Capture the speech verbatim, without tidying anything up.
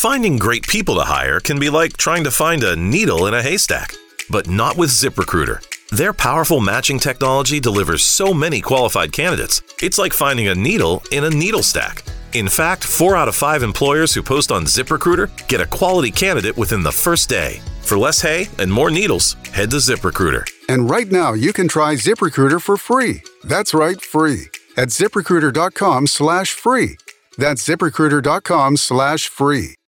Finding great people to hire can be like trying to find a needle in a haystack, but not with ZipRecruiter. Their powerful matching technology delivers so many qualified candidates, it's like finding a needle in a needle stack. In fact, four out of five employers who post on ZipRecruiter get a quality candidate within the first day. For less hay and more needles, head to ZipRecruiter. And right now, you can try ZipRecruiter for free. That's right, free. At ZipRecruiter.com slash free. That's ZipRecruiter.com slash free.